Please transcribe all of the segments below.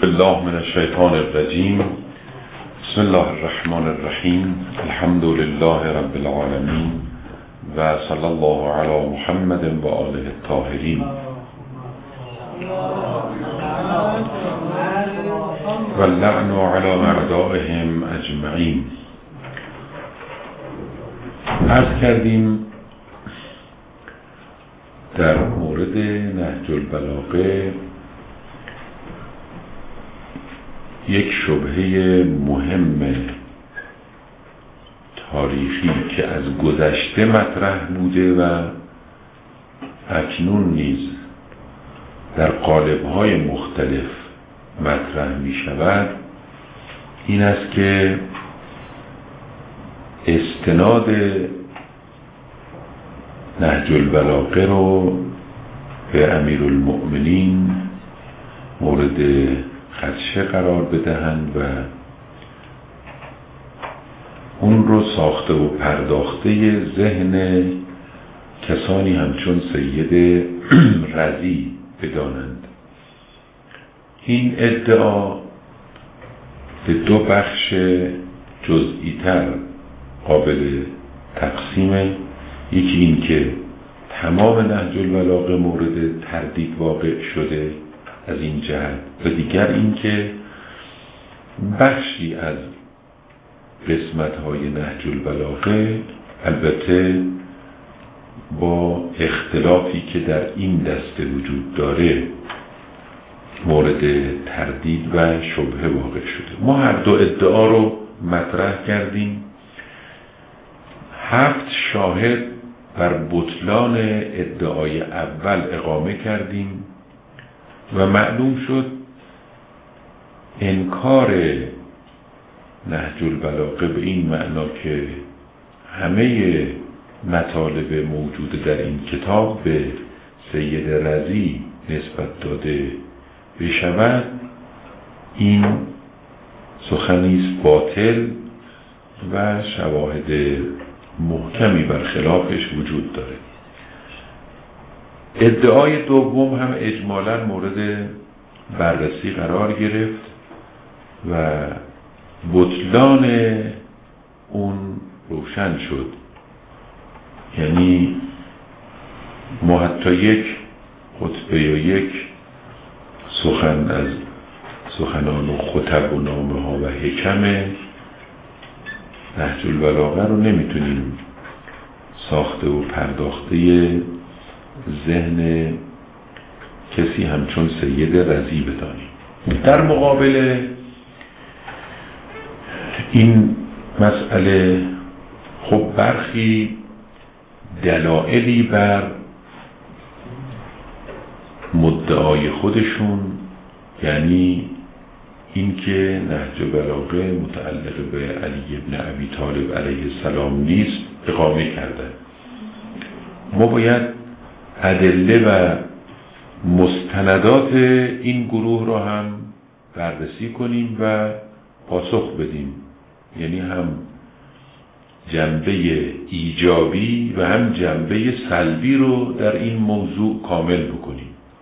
بالله من الشیطان الرجیم. بسم الله الرحمن الرحیم. الحمد لله رب العالمین و صلی الله علی محمد و آله الطاهرین و اللعن علی اعدائهم اجمعین. عرض کردیم در مورد نهج البلاغه یک شبهه مهم تاریخی که از گذشته مطرح بوده و اکنون نیز در قالب‌های مختلف مطرح می شود این است که استناد نهج البلاغه رو به امیرالمؤمنین مورد خدشه قرار بدهند و اون رو ساخته و پرداخته ذهن کسانی همچون سید رضی بدانند. این ادعا به دو بخش جزئی تر قابل تقسیمه. یکی این که تمام نهج البلاغه مورد تردید واقع شده از این جهت، و دیگر این که بخشی از قسمت‌های نهج البلاغه البته با اختلافی که در این دسته وجود داره مورد تردید و شبهه واقع شده. ما هر دو ادعا رو مطرح کردیم. 7 شاهد بر بطلان ادعای اول اقامه کردیم و معلوم شد انکار نهج البلاغه به این معنا که همه مطالب موجود در این کتاب به سید رضی نسبت داده بشود، این سخنیست باطل و شواهد محکمی بر خلافش وجود داره. ادعای دوم هم اجمالاً مورد بررسی قرار گرفت و بطلان اون روشن شد. یعنی ما حتی یک خطبه یا یک سخن از سخنان و خطب و نامه ها و حکم نهج البلاغه رو نمیتونیم ساخته و پرداخته ذهن کسی همچون سید رضی بدانیم. در مقابل این مسئله خب برخی دلایلی بر مدعای خودشون، یعنی اینکه نهج البلاغه متعلق به علی ابن ابی طالب علیه السلام نیست، اقامه کردن. ما باید ادله و مستندات این گروه را هم بررسی کنیم و پاسخ بدیم، یعنی هم جنبه ایجابی و هم جنبه سلبی رو در این موضوع کامل بکنیم.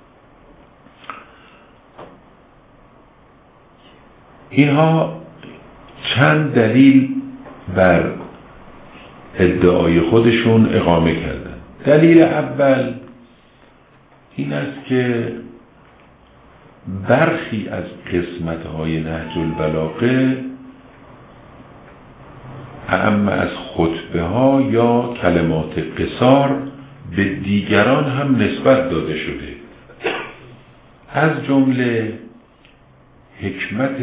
اینها چند دلیل بر ادعای خودشون اقامه کردن. دلیل اول این است که برخی از قسمت‌های نهج البلاغه اعم از خطبه ها یا کلمات قصار به دیگران هم نسبت داده شده، از جمله حکمت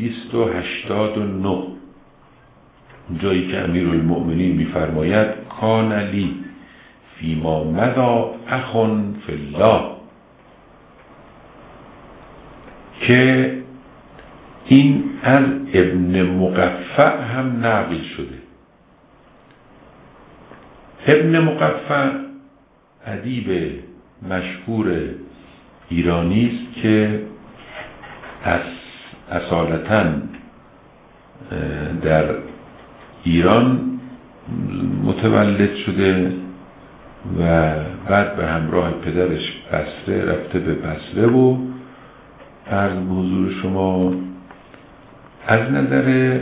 289 جایی که امیرالمؤمنین می‌فرماید کان لی فیما مضی اخ فی الله، که این از ابن مقفع هم نقل شده. ابن مقفع ادیب مشهور ایرانی است که اصالتاً در ایران متولد شده و بعد به همراه پدرش بصره رفته به بصره و عرض به حضور شما از نظر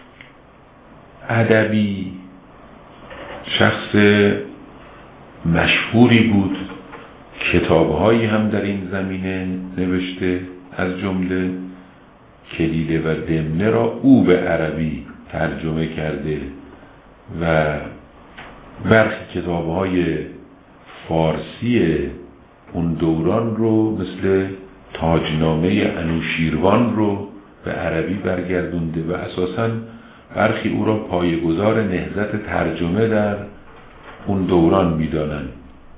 ادبی شخص مشهوری بود، کتابهایی هم در این زمینه نوشته، از جمله کلیله و دمنه را او به عربی ترجمه کرده و برخی کتابهای فارسی اون دوران رو مثل تاجنامه انوشیروان رو به عربی برگردونده و اساساً برخی او را پایه‌گذار نهضت ترجمه در اون دوران می‌دانند.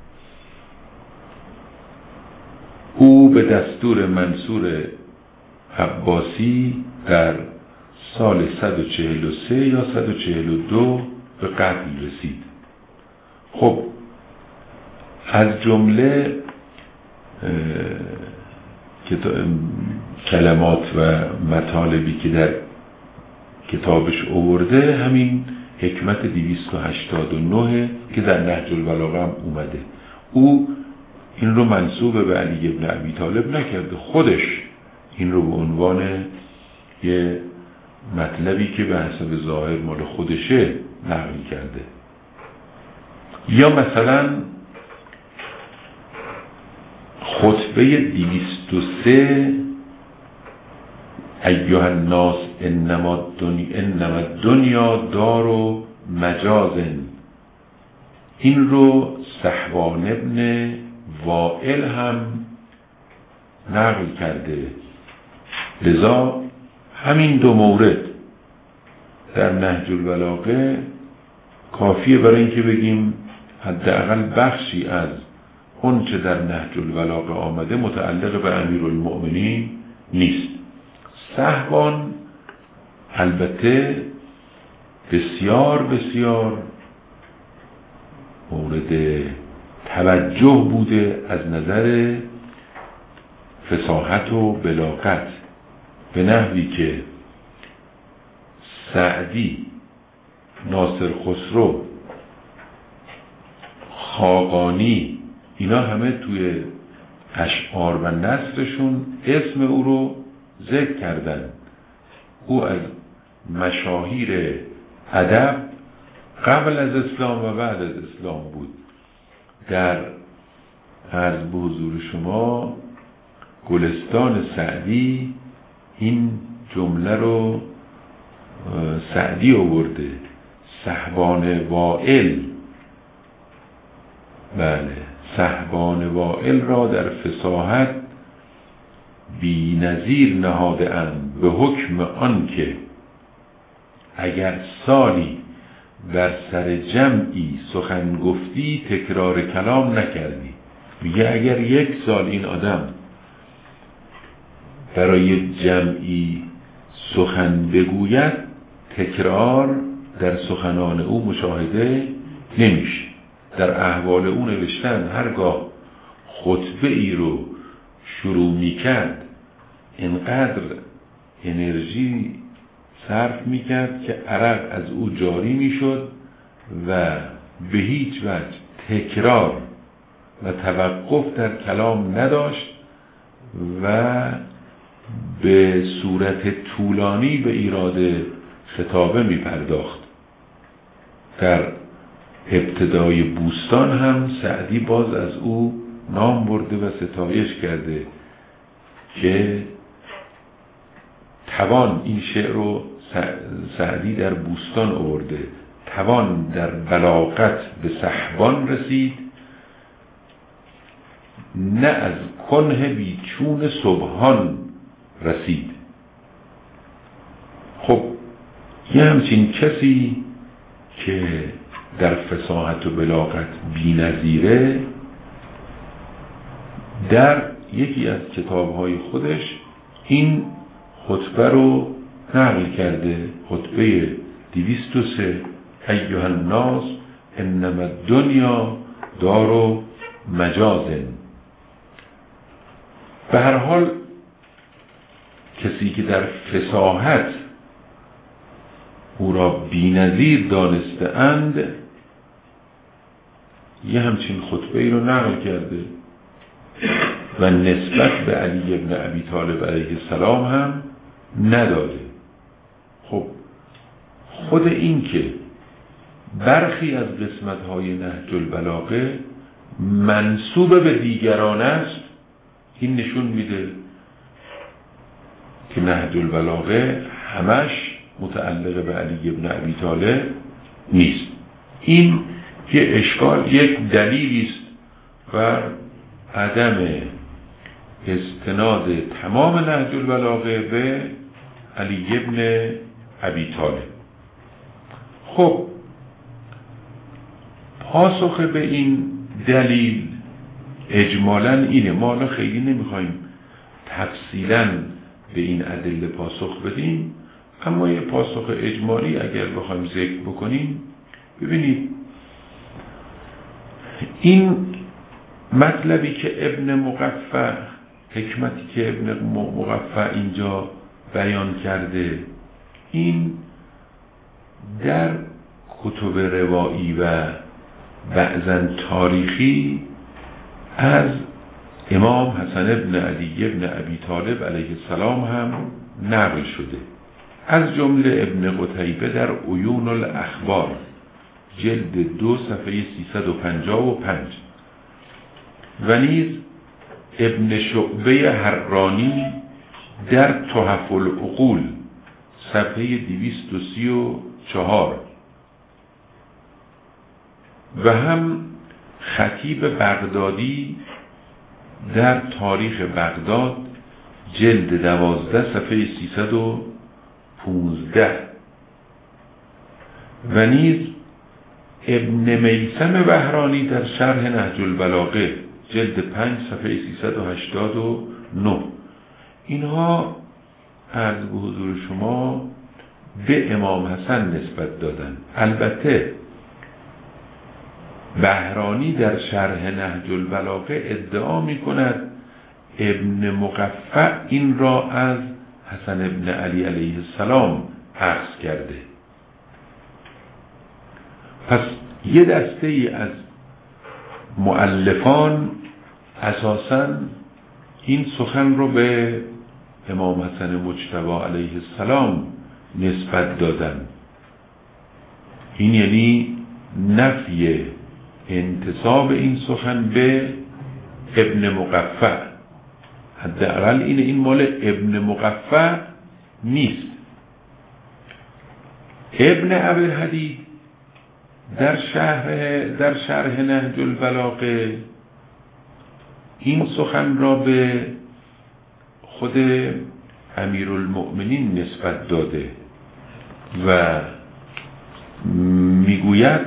او به دستور منصور عباسی در سال 143 یا 142 به قتل رسید. خب از جمله کلمات و مطالبی که در کتابش آورده همین حکمت 289 که در نهج البلاغه هم اومده. او این رو منسوب به علی ابن ابی طالب نکرده، خودش این رو به عنوان یه مطلبی که به حسب ظاهر مال خودشه نقل کرده. یا مثلا خطبه 203 ایها الناس انما الدنیا دار مجاز، این رو صحبان ابن وائل هم نقل کرده. لذا همین دو مورد در نهج البلاغه کافیه برای اینکه بگیم حداقل بخشی از اون چه در نهج البلاغه آمده متعلق به امیرالمؤمنین نیست. صحبان البته بسیار بسیار مورد توجه بوده از نظر فصاحت و بلاغت، به نحوی که سعدی، ناصر خسرو، خاقانی اینا همه توی اشعار و نثرشون اسم او رو ذکر کردن. او از مشاهیر ادب قبل از اسلام و بعد از اسلام بود. در عرض به حضور شما گلستان سعدی این جمله رو سعدی آورده، صحبان وائل، بله، صحبان وائل را در فصاحت بی نظیر نهاده اند به حکم آن که اگر سالی بر سر جمعی سخن گفتی تکرار کلام نکردی. میگه اگر یک سال این آدم برای جمعی سخن بگوید تکرار در سخنان او مشاهده نمیشه. در احوال او نوشتن هرگاه خطبه ای رو شروع میکرد اینقدر انرژی صرف میکرد که عرق از او جاری میشد و به هیچ وجه تکرار و توقف در کلام نداشت و به صورت طولانی به ایراد خطابه میپرداخت. در ابتدای بوستان هم سعدی باز از او نام برده و ستایش کرده که توان، این شعر رو سعدی در بوستان آورده، توان در بلاغت به صحبان رسید، نه از کنه بیچون صبحان رسید. خب یه همچین کسی که در فصاحت و بلاغت بی نظیره در یکی از کتابهای خودش این خطبه رو نقل کرده، خطبه 203 ایها الناس انما الدنیا دار مجاز. به هر حال کسی که در فصاحت او را بی نظیر دانسته اند یه همچین خطبه ای رو نقل کرده. و نسبت به علی ابن ابی طالب علیه السلام هم نداده. خب خود این که برخی از قسمت‌های نهج البلاغه منسوب به دیگران است، این نشون میده که نهج البلاغه همش متعلق به علی ابن ابی طالب نیست. این که اشکال یک دلیلی است بر عدم استناد تمام نهج البلاغه به علی ابن ابی طالب. خب پاسخ به این دلیل اجمالاً اینه. ما حالا خیلی نمیخوایم تفصیلاً به این ادله پاسخ بدیم، اما یه پاسخ اجمالی اگر بخوایم ذکر بکنیم، ببینید این مطلبی که ابن مقفع، حکمتی که ابن مقفع اینجا بیان کرده، این در کتب روایی و بعضاً تاریخی از امام حسن ابن علی ابن ابی طالب علیه السلام هم نقل شده. از جمله ابن قتیبه در عیون الاخبار جلد 2 صفحه 355 و نیز ابن شعبه حرانی در تحف العقول صفحه 234 و هم خطیب بغدادی در تاریخ بغداد جلد 12 صفحه 315 و نیز ابن میثم بهرانی در شرح نهج البلاغه جلد 5 صفحه 389. اینها عرض به حضور شما به امام حسن نسبت دادن. البته بهرانی در شرح نهج البلاغه ادعا می کند ابن مقفع این را از حسن ابن علی علیه السلام اخذ کرده. پس یه دسته ای از مؤلفان اساساً این سخن رو به امام حسن مجتبی علیه السلام نسبت دادن. این یعنی نفی انتساب این سخن به ابن مقفع. حداقل این مال ابن مقفع نیست. ابن ابی در شرح نهج البلاغه این سخن را به خود امیرالمؤمنین نسبت داده و میگوید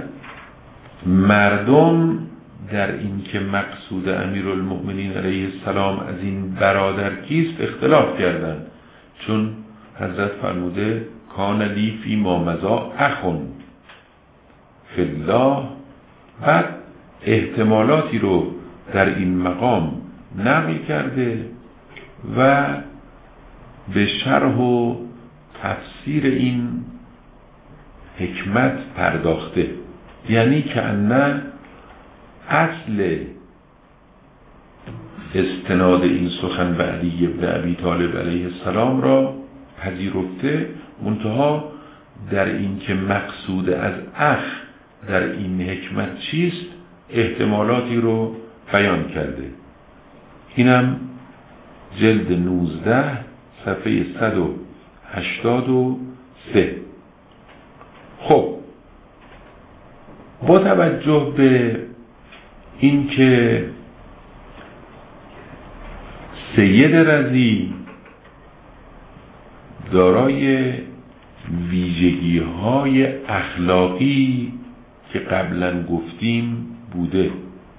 مردم در این که مقصود امیرالمؤمنین علیه السلام از این برادر کیست اختلاف کردند، چون حضرت فرموده کان لی فی ما مضی اخون فی الله. بعد احتمالاتی رو در این مقام نقل کرده و به شرح و تفسیر این حکمت پرداخته. یعنی که انه اصل استناد این سخن به علی ابن ابی طالب علیه السلام را پذیرفته، منتها در این که مقصود از اخ در این حکمت چیست احتمالاتی رو بیان کرده. اینم جلد 19 صفحه 183. خب با توجه به این که سید رضی دارای ویژگی‌های اخلاقی که قبلا گفتیم بوده،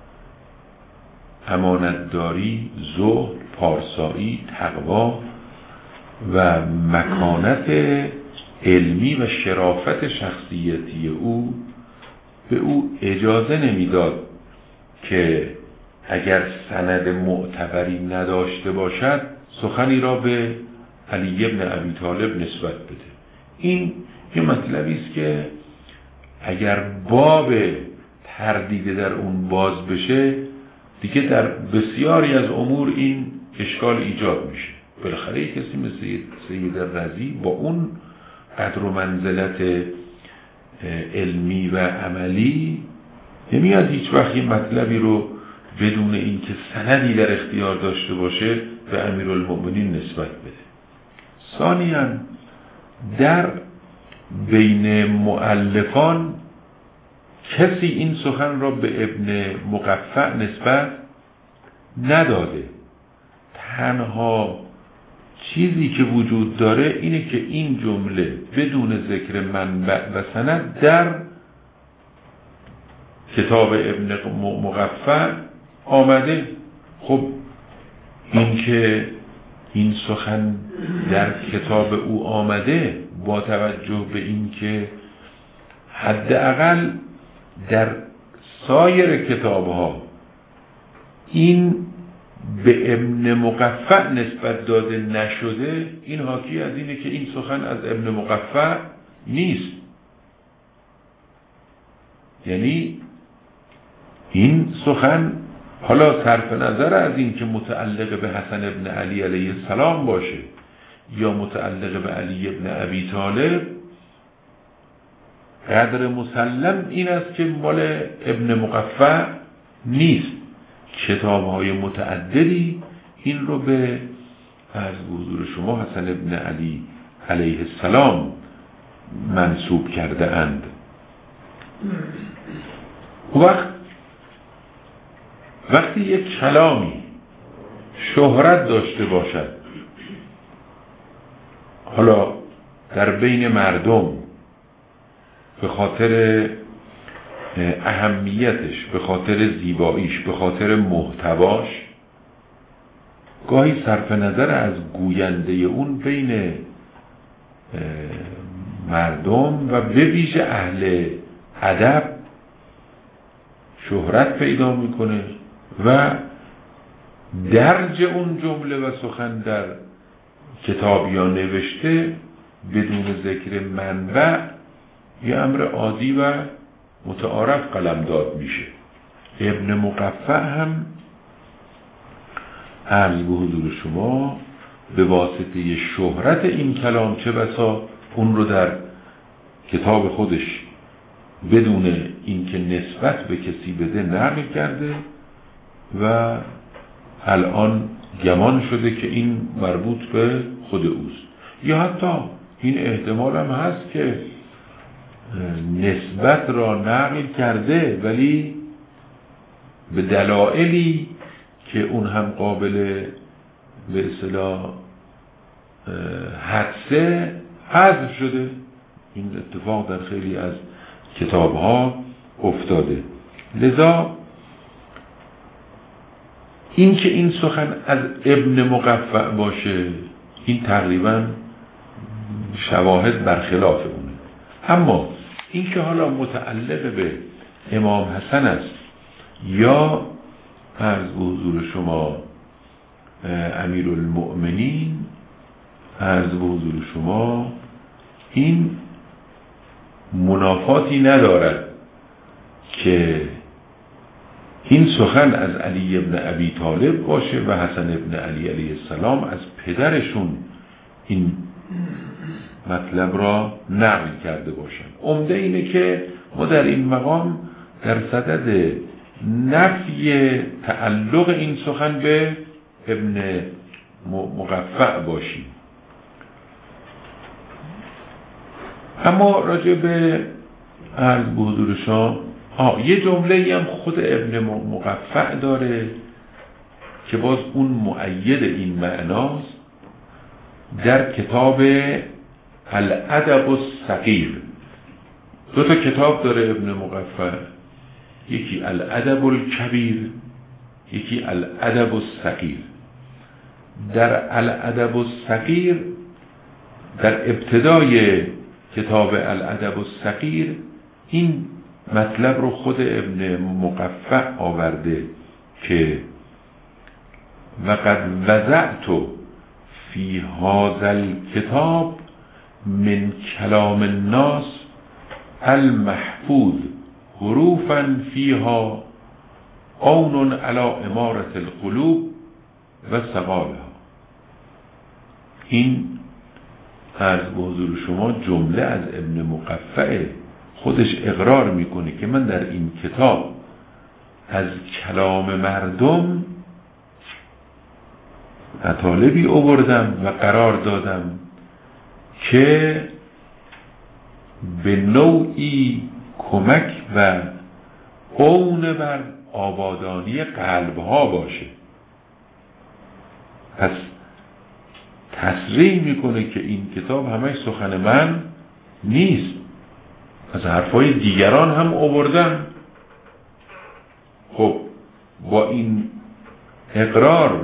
امانتداری، زهد، پارسایی، تقوا و مکانت علمی و شرافت شخصیتی او به او اجازه نمیداد که اگر سند معتبری نداشته باشد سخنی را به علی ابن ابی طالب نسبت بده. این یه مطلبی است که اگر باب تردید در اون باز بشه دیگه در بسیاری از امور این اشکال ایجاد میشه. بالاخره کسی مثل سید رضی با اون قدر و منزلت علمی و عملی نمیاد هیچ وقت یه مطلبی رو بدون اینکه سندی در اختیار داشته باشه به امیرالمؤمنین نسبت بده. ثانیاً در بین مؤلفان کسی این سخن را به ابن مقفع نسبت نداده. تنها چیزی که وجود داره اینه که این جمله بدون ذکر منبع و سند در کتاب ابن مقفع آمده. خب این که این سخن در کتاب او آمده با توجه به این که حداقل در سایر کتاب‌ها این به ابن مقفع نسبت داده نشده، این حاکی از اینه که این سخن از ابن مقفع نیست. یعنی این سخن حالا صرف نظر از این که متعلق به حسن ابن علی علیه السلام باشه یا متعلق به علی ابن ابی طالب، قدر مسلم این است که مال ابن مقفع نیست. کتاب‌های متعددی این رو به عرض به حضور شما حسن ابن علی علیه السلام منسوب کرده اند. وقتی یک کلامی شهرت داشته باشد، حالا در بین مردم به خاطر اهمیتش، به خاطر زیباییش، به خاطر محتواش، گاهی صرف نظر از گوینده اون بین مردم و به ویژه اهل ادب شهرت پیدا میکنه و درج اون جمله و سخن در کتاب یا نوشته بدون ذکر منبع یه امر عادی و متعارف قلمداد میشه. ابن مقفع هم عرض به حضور شما به واسطه شهرت این کلام چه بسا اون رو در کتاب خودش بدون اینکه نسبت به کسی بده نقل کرده و الان گمان شده که این مربوط به خود اوست. یا حتی این احتمال هم هست که نسبت را نقل کرده ولی به دلایلی که اون هم قابل به اصطلاح حدسه حذف شده. این اتفاق در خیلی از کتاب‌ها افتاده. لذا این که این سخن از ابن مقفع باشه این تقریبا شواهد برخلاف اونه. اما این که حالا متعلق به امام حسن است یا عرض به حضور شما امیرالمؤمنین، عرض به حضور شما این منافاتی ندارد که این سخن از علی ابن ابی طالب باشه و حسن ابن علی علیه السلام از پدرشون این مطلب را نقل کرده باشند. عمده اینه که ما در این مقام در صدد نفی تعلق این سخن به ابن مقفع باشیم. اما راجع به عرض به حضور شما یه جمله هم خود ابن مقفع داره که باز اون مؤید این معناست در کتاب الادب الصغیر. دو تا کتاب داره ابن مقفع، یکی الادب الکبیر، یکی الادب الصغیر. در الادب الصغیر در ابتدای کتاب الادب الصغیر این مطلب رو خود ابن مقفع آورده که وقد وضعت فی هذا الکتاب من کلام الناس المحفوظ حروفا فیها عون علی امارة القلوب و سقالها. این عرض به حضور شما جمله از ابن مقفع خودش اقرار میکنه که من در این کتاب از کلام مردم مطالبی آوردم و قرار دادم که به نوعی کمک و عون بر آبادانی قلبها باشه. پس تصریح میکنه که این کتاب همش سخن من نیست، از حرفای دیگران هم آوردم. خب با این اقرار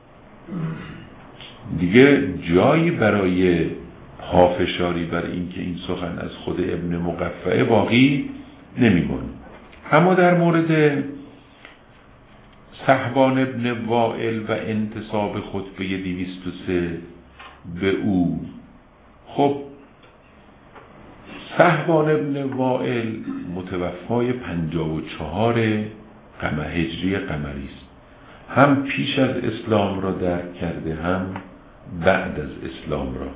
دیگه جایی برای پافشاری بر این که این سخن از خود ابن مقفع باقی نمیمونه. اما در مورد صحبان ابن وائل و انتساب خطبه 203 به او، خب صحبان ابن وائل متوفای 54 هجری قمری است. هم پیش از اسلام را درک کرده، هم بعد از اسلام را.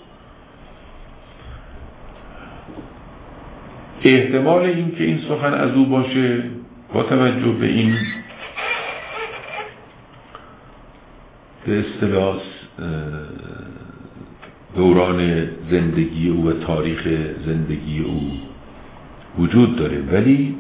احتمال این که این سخن از او باشه با توجه به این به اصطلاح دوران زندگی او و تاریخ زندگی او وجود داره، ولی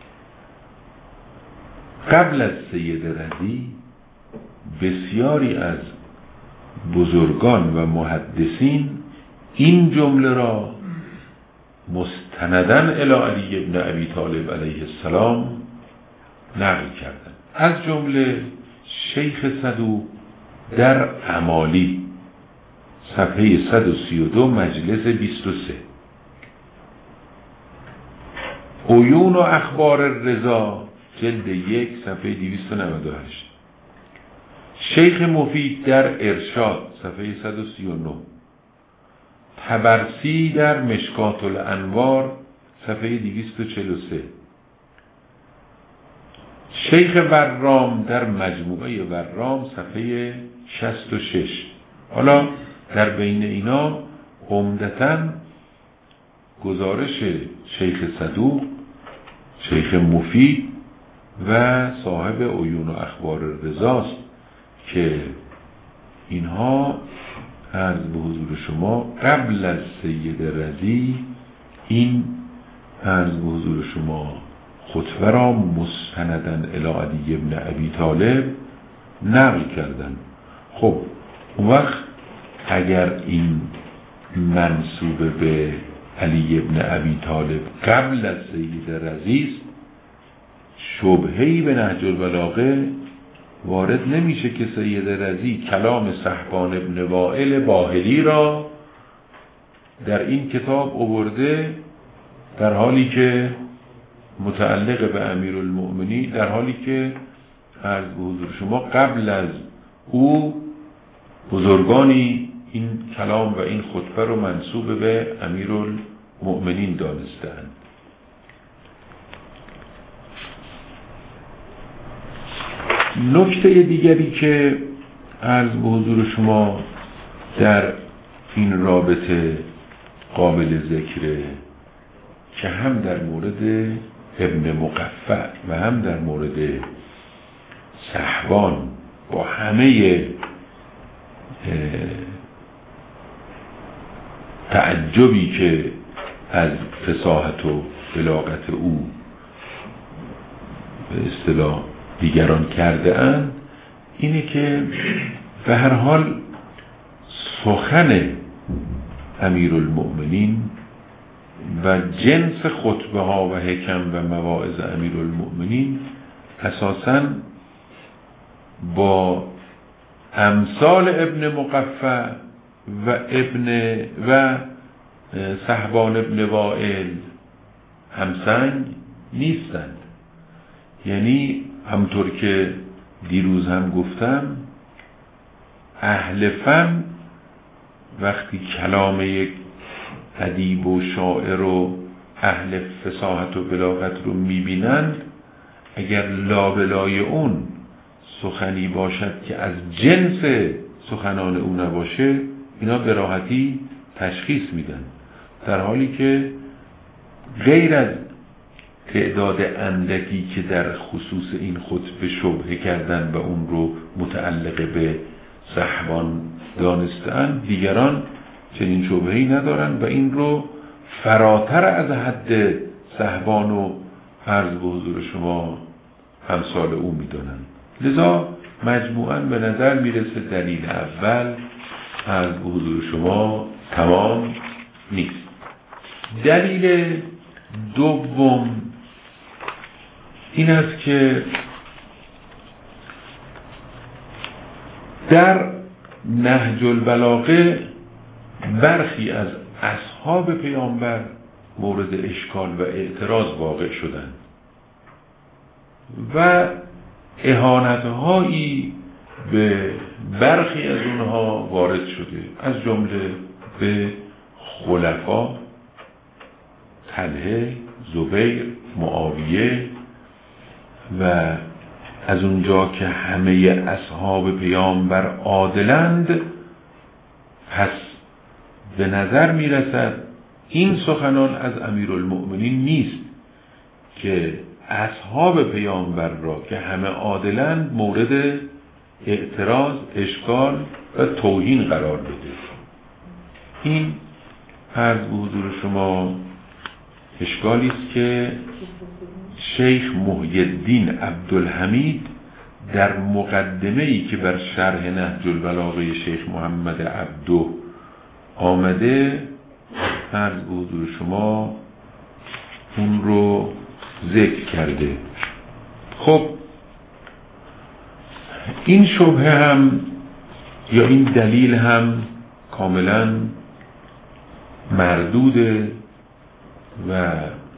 قبل از سید رضی بسیاری از بزرگان و محدثین این جمله را مستندن الی علی ابن ابی طالب علیه السلام نقل کردن. از جمله شیخ صدوق در امالی صفحه 132 مجلس 23، عیون و اخبار رضا جلد 1 صفحه 298، شیخ مفید در ارشاد صفحه 139، طبرسی در مشکات الانوار صفحه 243، شیخ ورام در مجموعه ورام صفحه 66. حالا در بین اینا عمدتاً گزارش شیخ صدوق، شیخ مفید و صاحب عیون و اخبار رضاست که اینها عرض به حضور شما قبل از سید رضی این عرض به حضور شما خطبه را مستندن الی علی ابن ابی طالب نقل کردن. خب اون وقت اگر این منسوب به علی ابن ابی طالب قبل از سید رضی است، شبهه‌ای به نهج البلاغه وارد نمیشه که سید رضی کلام صحبان ابن وائل باهلی را در این کتاب آورده، در حالی که متعلق به امیرالمؤمنین، در حالی که عرض به حضور شما قبل از او بزرگانی این کلام و این خطبه رو منسوب به امیرالمؤمنین دانستند. نکته دیگری که عرض به حضور شما در این رابطه قابل ذکره که هم در مورد ابن مقفع و هم در مورد صحبان با همه تعجبی که از فصاحت و بلاغت او به اصطلاح دیگران کرده اند، اینه که به هر حال سخن امیرالمؤمنین و جنس خطبه ها و حکم و مواعظ امیرالمؤمنین اساساً با امثال ابن مقفع و صحبان ابن وائل همسنگ نیستند. یعنی همطور که دیروز هم گفتم، اهل فن وقتی کلام یک ادیب و شاعر و اهل فصاحت و بلاغت رو میبینند، اگر لابلای اون سخنی باشد که از جنس سخنان او نباشه، اینا به راحتی تشخیص میدن، در حالی که غیر از تعداد اندکی که در خصوص این خطبه شبهه کردن و اون رو متعلق به صحبان دانستن، دیگران چنین شبهه‌ای ندارن و این رو فراتر از حد صحبان و عرض به حضور شما همسال او میدونن. لذا مجموعاً به نظر میرسه دلیل اول عرض به حضور شما تمام نیست. دلیل دوم این است که در نهج البلاغه برخی از اصحاب پیامبر مورد اشکال و اعتراض واقع شدند و اهانت‌هایی به برخی از اونها وارد شده، از جمله به خلفا، طلحه، زبیر، معاویه، و از اونجا که همه اصحاب پیامبر عادلند، پس به نظر میرسد این سخنان از امیرالمؤمنین نیست که اصحاب پیامبر را که همه عادلند مورد اعتراض، اشکال و توهین قرار بده. این عرض به حضور شما اشکالی است که شیخ محی الدین عبدالحمید در مقدمه‌ای که بر شرح نهج البلاغه شیخ محمد عبدو آمده عرض به حضور شما اون رو ذکر کرده. خب این شبهه هم یا این دلیل هم کاملا مردوده و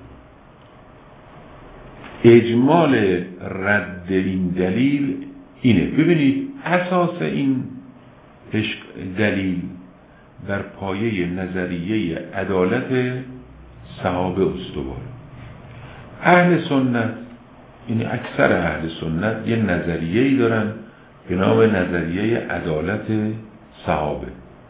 اجمال رد این دلیل اینه. ببینید اساس این دلیل بر پایه نظریه عدالت صحابه استوار. اهل سنت، یعنی اکثر اهل سنت، یه نظریه‌ای دارن به نام نظریه عدالت صحابه.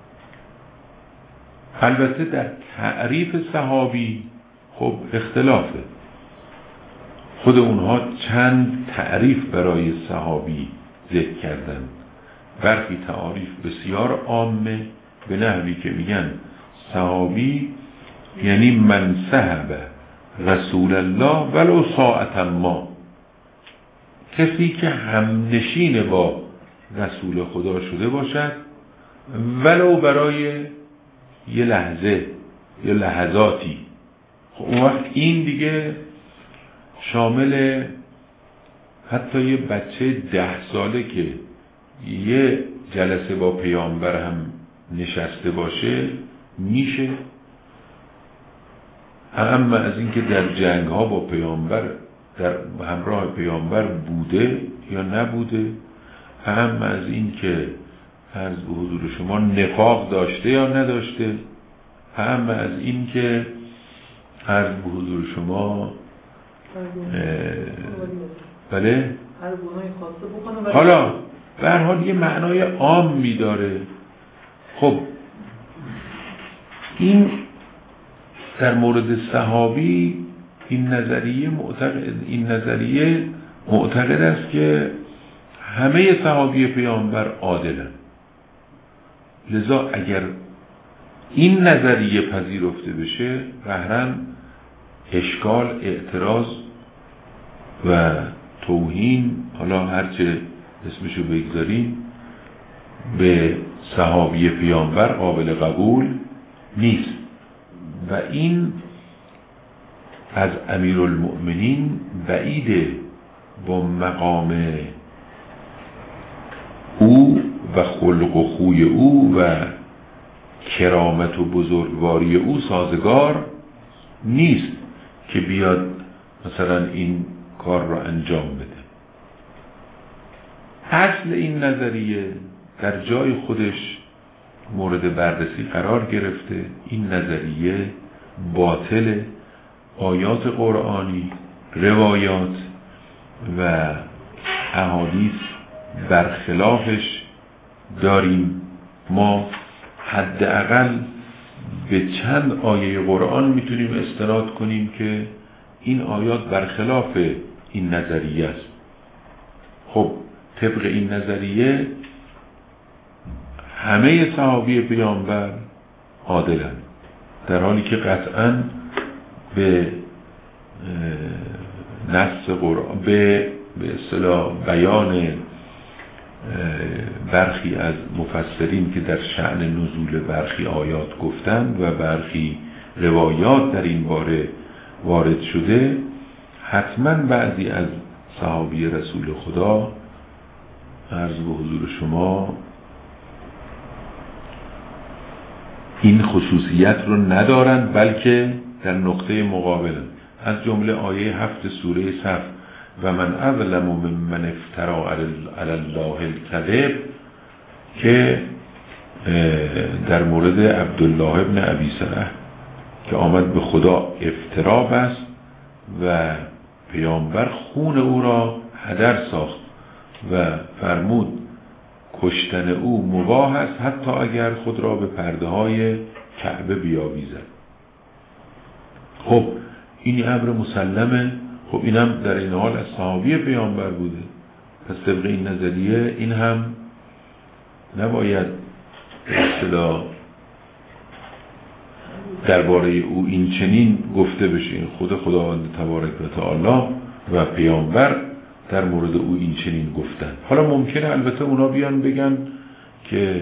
البته در تعریف صحابی خب اختلافه. خود اونها چند تعریف برای صحابی ذکر کردن. برخی تعریف بسیار عامه به نحوی که میگن صحابی یعنی من صحب رسول الله ولو ساعة ما، کسی که همنشین با رسول خدا شده باشد ولو برای یه لحظه یا لحظاتی. خب اون وقت این دیگه شامل حتی یه بچه 10 ساله که یه جلسه با پیامبر هم نشسته باشه میشه، اما از این که در جنگ ها با پیامبر در همراه پیامبر بوده یا نبوده، اما از این که عرض به حضور شما نفاق داشته یا نداشته، اما از این که عرض به حضور شما بله حالا به هر حال یه معنای عام میداره. خب این در مورد صحابی این نظریه معتقد است که همه صحابی پیامبر عادلند. لذا اگر این نظریه پذیرفته بشه قهرن اشکال، اعتراض و توهین، حالا هرچه اسمشو بگذاریم، به صحابی پیامبر قابل قبول نیست و این از امیرالمؤمنین بعیده با مقام او و خلق و خوی او و کرامت و بزرگواری او سازگار نیست که بیاد مثلا این کار را انجام بده. اصل این نظریه در جای خودش مورد بررسی قرار گرفته. این نظریه باطل. آیات قرآنی، روایات و احادیث برخلافش داریم، ما حداقل به چند آیه قرآن میتونیم استناد کنیم که این آیات برخلاف این نظریه است. خب طبق این نظریه همه صحابه پیامبر عادلند، در حالی که قطعاً به نص قرآن به اصطلاح بیان برخی از مفسرین که در شأن نزول برخی آیات گفتند و برخی روایات در این باره وارد شده، حتما بعضی از صحابی رسول خدا عرض به حضور شما این خصوصیت رو ندارند، بلکه در نقطه مقابل، از جمله آیه 7 سوره صف و من اظلم ممن افترا علی الله الکذب که در مورد عبدالله ابن ابی سرح که آمد به خدا افترا بست و پیامبر خون او را هدر ساخت و فرمود کشتن او مباح است حتی اگر خود را به پرده های کعبه بیاویزد. خب این امر مسلمه. خب اینم در این حال از صحابی پیامبر بوده، پس طبق این نظریه این هم نباید اصطلاح درباره او این چنین گفته بشه. این خود خداوند تبارک و تعالی و پیامبر در مورد او این چنین گفتن. حالا ممکنه البته اونا بیان بگن که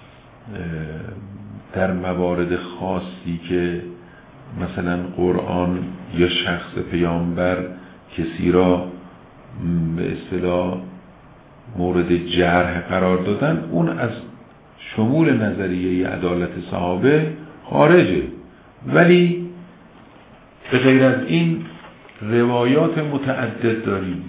در موارد خاصی که مثلا قرآن یا شخص پیامبر کسی را به اصطلاح مورد جرح قرار دادن، اون از شمول نظریه عدالت صحابه خارجه. ولی به غیر از این روایات متعدد داریم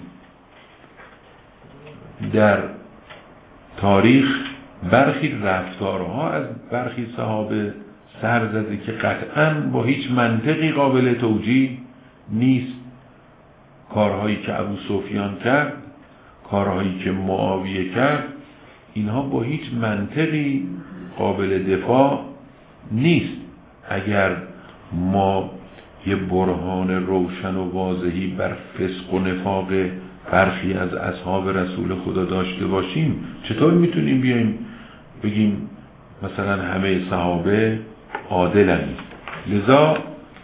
در تاریخ، برخی رفتارها از برخی صحابه سر زده که قطعاً با هیچ منطقی قابل توجیه نیست. کارهایی که ابو سفیان کرد، کارهایی که معاویه کرد، اینها با هیچ منطقی قابل دفاع نیست. اگر ما یه برهان روشن و واضحی بر فسق و نفاق برخی از اصحاب رسول خدا داشته باشیم، چطور میتونیم بیایم بگیم مثلا همه صحابه عادلند؟ لذا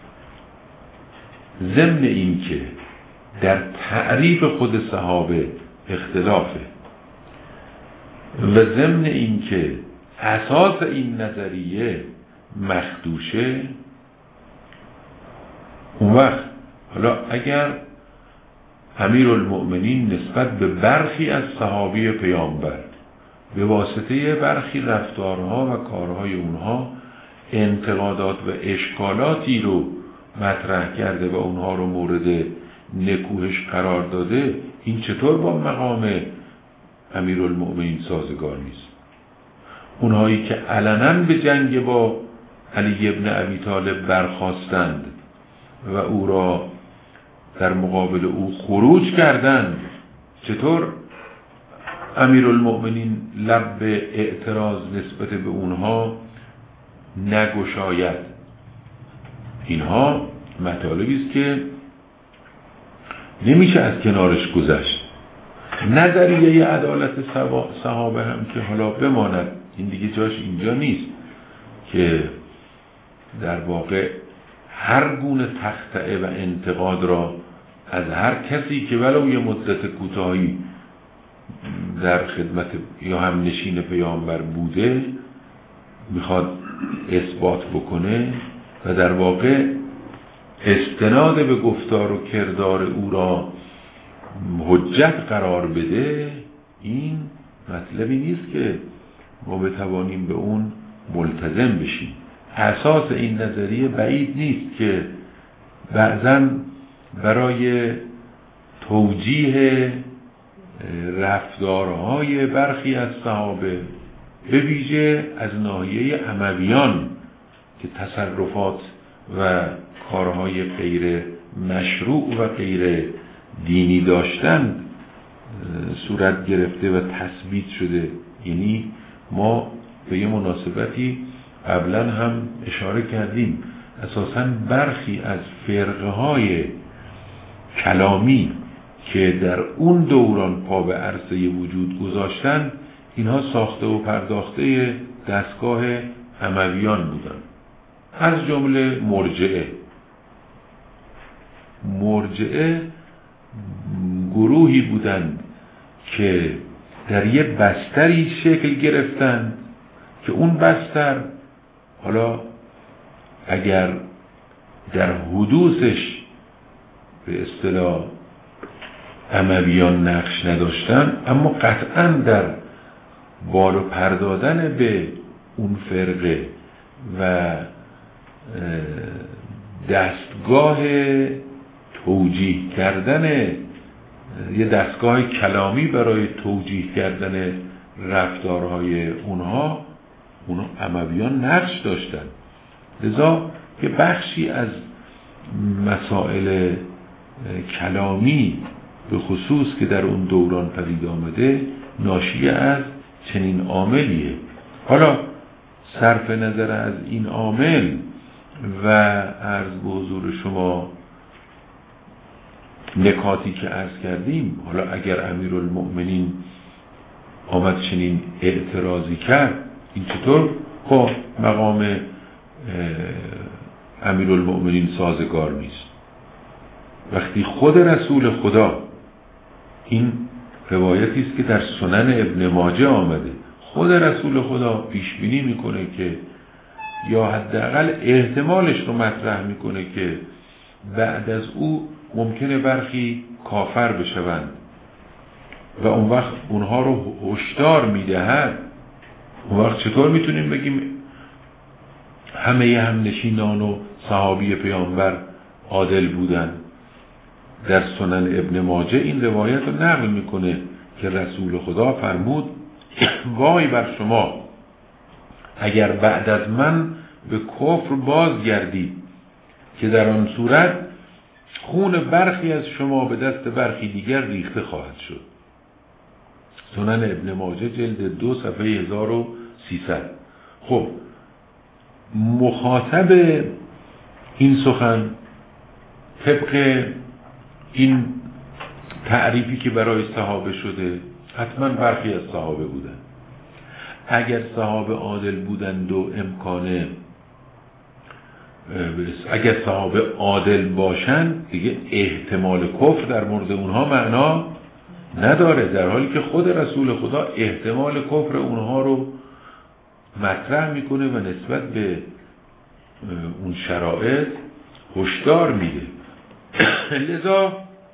ضمن این که در تعریف خود صحابه اختلافه و ضمن این که اساس این نظریه مخدوشه، اون وقت حالا اگر امیرالمؤمنین نسبت به برخی از صحابی پیامبر به واسطه برخی رفتارها و کارهای اونها انتقادات و اشکالاتی رو مطرح کرده و اونها رو مورد نکوهش قرار داده، این چطور با مقام امیرالمؤمنین سازگار نیست؟ اونهایی که علنا به جنگ با علی ابن ابی طالب برخاستند و او را در مقابل او خروج کردند، چطور امیرالمؤمنین لب به اعتراض نسبت به اونها نگشاید؟ اینها مطالبی است که نمیشه از کنارش گذشت. نظریه عدالت صحابه هم که حالا بماند، این دیگه جاش اینجا نیست، که در واقع هر گونه تخطئه و انتقاد را از هر کسی که ولو یه مدت کوتاهی در خدمت یا هم نشین پیامبر بوده میخواد اثبات بکنه و در واقع استناد به گفتار و کردار او را حجت قرار بده، این مطلبی نیست که ما بتوانیم به اون ملتزم بشیم. اساس این نظریه بعید نیست که بعضاً برای توجیه رفتارهای برخی از صحابه، به ویژه از ناحیه امویان که تصرفات و کارهای غیر مشروع و غیر دینی داشتن صورت گرفته و تثبیت شده. یعنی ما به یه مناسبتی قبلا هم اشاره کردیم، اساساً برخی از فرقه های کلامی که در اون دوران پا به عرصه وجود گذاشتن، اینها ساخته و پرداخته دستگاه امویان بودن، از جمله مرجعه گروهی بودند که در یه بستری شکل گرفتند که اون بستر حالا اگر در حدوثش به اصطلاح امویان نقش نداشتن، اما قطعا در بالا پردادن به اون فرقه و دستگاه توجیه کردن، یه دستگاه کلامی برای توجیه کردن رفتارهای اونها امویان نقش داشتن. لذا یه بخشی از مسائل کلامی به خصوص که در اون دوران پدید آمده ناشی از چنین عاملیه. حالا صرف نظر از این عامل و عرض به حضور شما نکاتی که عرض کردیم، حالا اگر امیرالمؤمنین آمد چنین اعتراضی کرد، این چطور با مقام امیرالمؤمنین سازگار نیست؟ وقتی خود رسول خدا، این روایتی است که در سنن ابن ماجه آمده، خود رسول خدا پیش بینی میکنه که یا حداقل احتمالش رو مطرح میکنه که بعد از او ممکنه برخی کافر بشوند و اون وقت اونها رو هشدار میدهد. اون وقت چطور میتونیم بگیم همه همنشینان و صحابی پیامبر عادل بودن؟ در سنن ابن ماجه این روایت رو نقل میکنه که رسول خدا فرمود وای بر شما اگر بعد از من به کفر بازگردید که در آن صورت خون برخی از شما به دست برخی دیگر ریخته خواهد شد. سنن ابن ماجه جلد 2 صفحه 1300. خب مخاطب این سخن طبق این تعریفی که برای صحابه شده حتما برخی از صحابه بودن. اگر صحابه عادل بودند و اگر صحابه عادل باشند دیگه احتمال کفر در مورد اونها معنا نداره، در حالی که خود رسول خدا احتمال کفر اونها رو مطرح میکنه و نسبت به اون شرایط هشدار میده. لذا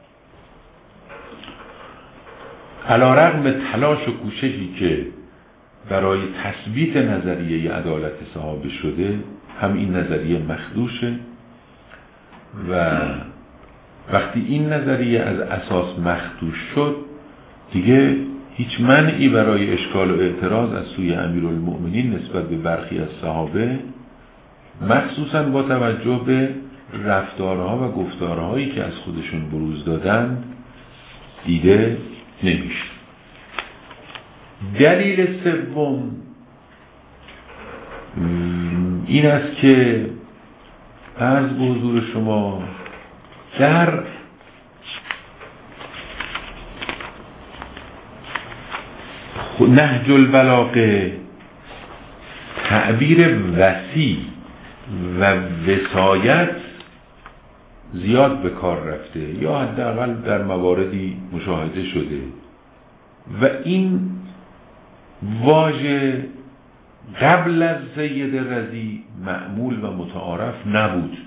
علیرغم تلاش و کوششی که برای تثبیت نظریه عدالت صحابه شده، هم این نظریه مخدوشه و وقتی این نظریه از اساس مخدوش شد دیگه هیچ منعی برای اشکال و اعتراض از سوی امیرالمؤمنین نسبت به برخی از صحابه، مخصوصاً با توجه به رفتارها و گفتارهایی که از خودشون بروز دادن دیده نمیشه. دلیل سوم این است که عرض به حضور شما در نهج البلاغه تعبیر وسیع و وصایت زیاد به کار رفته یا حداقل در مواردی مشاهده شده و این واژه قبل از سید رضی معمول و متعارف نبود.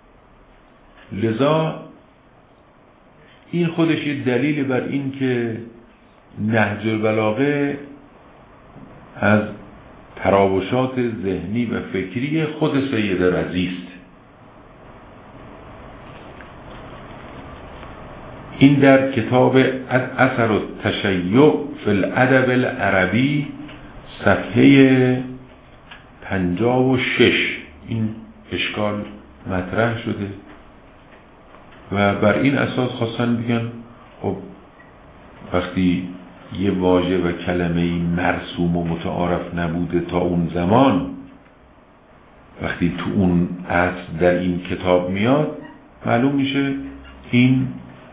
لذا این خودش دلیل بر این که نهج البلاغه از تراوشات ذهنی و فکری خود سید رضی است. این در کتاب اثر التشیع فی الادب العربی صفحه 56 این اشکال مطرح شده و بر این اساس خواستن بگن خب وقتی یه واژه و کلمه‌ای مرسوم و متعارف نبوده تا اون زمان، وقتی تو اون اصل در این کتاب میاد معلوم میشه این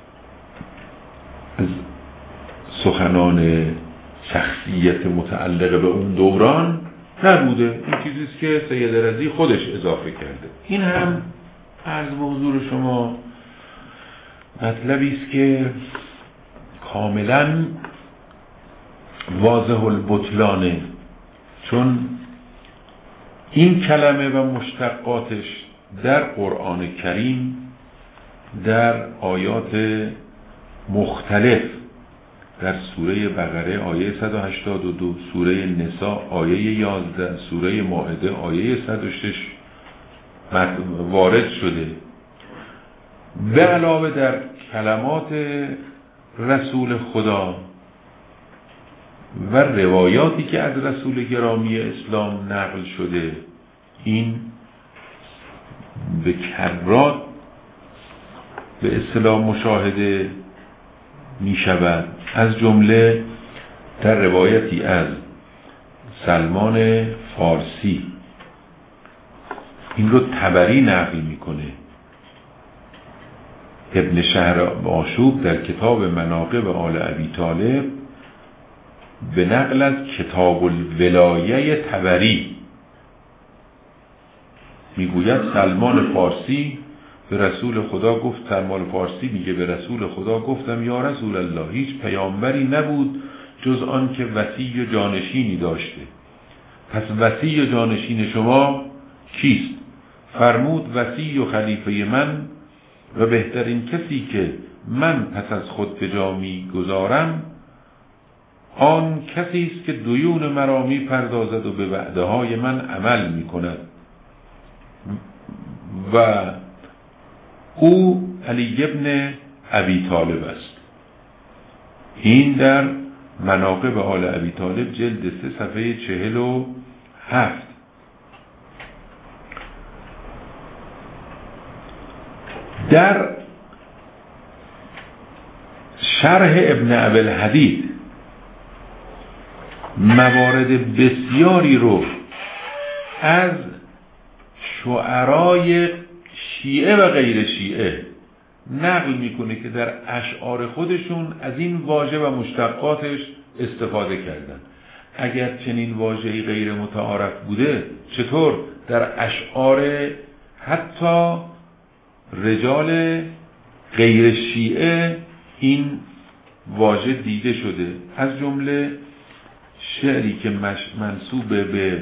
از سخنان شخصیت متعلق به اون دوران نبوده، این چیزیست که سید رضی خودش اضافه کرده. این هم عرض به حضور شما مطلبیست که کاملا واضح البطلانه، چون این کلمه و مشتقاتش در قرآن کریم در آیات مختلف، در سوره بقره آیه 182، سوره نساء آیه 11، سوره مائده آیه 106 وارد شده. به علاوه در کلمات رسول خدا و روایاتی که از رسول گرامی اسلام نقل شده، این به کرات به اصطلاح مشاهده می شود. از جمله در روایتی از سلمان فارسی، این رو طبری نقل میکنه، ابن شهر آشوب در کتاب مناقب آل ابی طالب به نقل از کتاب الولایه طبری میگوید سلمان فارسی به رسول خدا گفت، سلمان فارسی میگه به رسول خدا گفتم یا رسول الله، هیچ پیامبری نبود جز آن که وصی و جانشینی داشته، پس وصی و جانشین شما کیست؟ فرمود وصی و خلیفه من و بهترین کسی که من پس از خود به جا میگذارم آن کسی است که دیون مرا میپردازد و به وعده های من عمل میکند و او علی ابن ابی طالب است. این در مناقب آل ابی طالب جلد 3 صفحه 47. در شرح ابن ابوالحدید موارد بسیاری رو از شعرای شیعه و غیر شیعه نقل میکنه که در اشعار خودشون از این واژه و مشتقاتش استفاده کردن. اگر چنین واژه‌ای غیر متعارف بوده، چطور در اشعار حتی رجال غیر شیعه این واژه دیده شده؟ از جمله شعری که منسوب به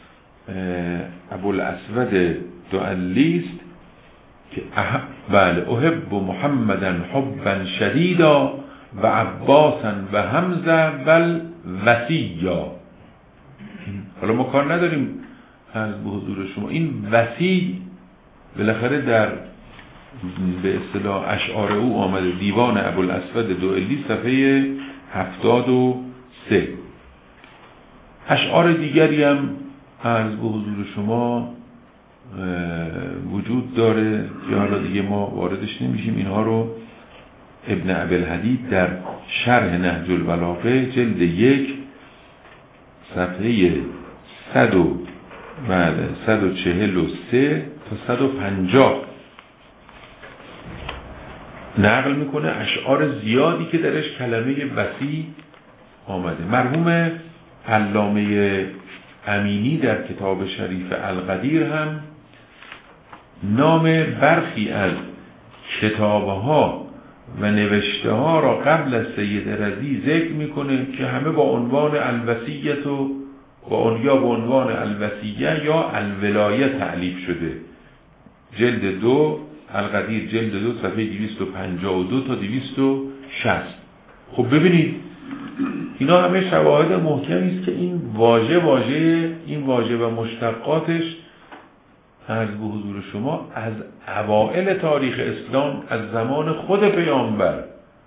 ابوالاسود دؤلی است که بله احب محمدا حبا شدیدا و عباسا و حمزه بل وصیا. حالا ما کار نداریم از به حضور شما، این وصی بالاخره در به اصطلاح اشعار او آمده، دیوان ابوالاسود دؤلی صفحه 73. اشعار دیگری هم از به حضور شما وجود داره که حالا دیگه ما واردش نمیشیم. اینها رو ابن ابوالحدید در شرح نهج البلاغه جلد 1 صفحه 143 تا 150 نقل میکنه، اشعار زیادی که درش کلمه وصی آمده. مرحوم علامه امینی در کتاب شریف القدیر هم نام برخی از کتابها و نوشته ها را قبل از سید رضی ذکر میکنه که همه با عنوان الوصیت و با عنوان الوصیه یا الولایه تألیف شده. جلد 2 القدیر جلد 2 صفحه 252 تا 260. خب ببینید اینا همه شواهد محکمی است که این واژه و مشتقاتش عرض به حضور شما از اوائل تاریخ اسلام، از زمان خود پیامبر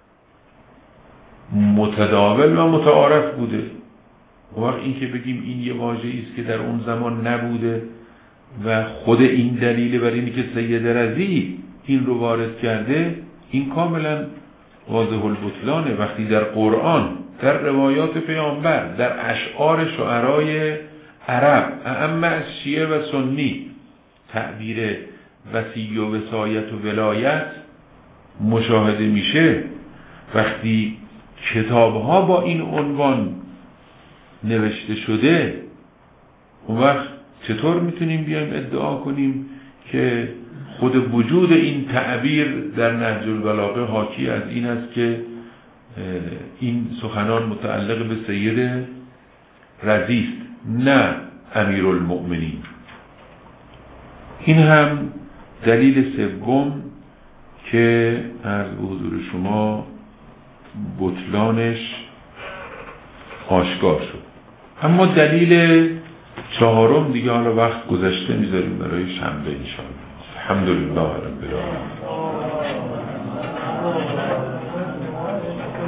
متداول و متعارف بوده. وقت این که بگیم این یه واژه‌ای است که در اون زمان نبوده و خود این دلیل بر اینی که سید رضی این رو وارد کرده، این کاملا واضح البطلانه. وقتی در قرآن، در روایات پیامبر، در اشعار شعرای عرب، اعم از شیعه و سنی، تعبیر وصی و وصایت و ولایت مشاهده میشه، وقتی کتابها با این عنوان نوشته شده، اون وقت چطور میتونیم بیایم ادعا کنیم که خود وجود این تعبیر در نهج البلاغه حاکی از این است که این سخنان متعلق به سید رضی است، نه امیرالمؤمنین. این هم دلیل سوم که از حضور شما بطلانش آشکار شد. اما دلیل چهارم دیگه حالا وقت گذشته میذاریم برای شنبه انشاءالله. الحمدلله رب العالمین.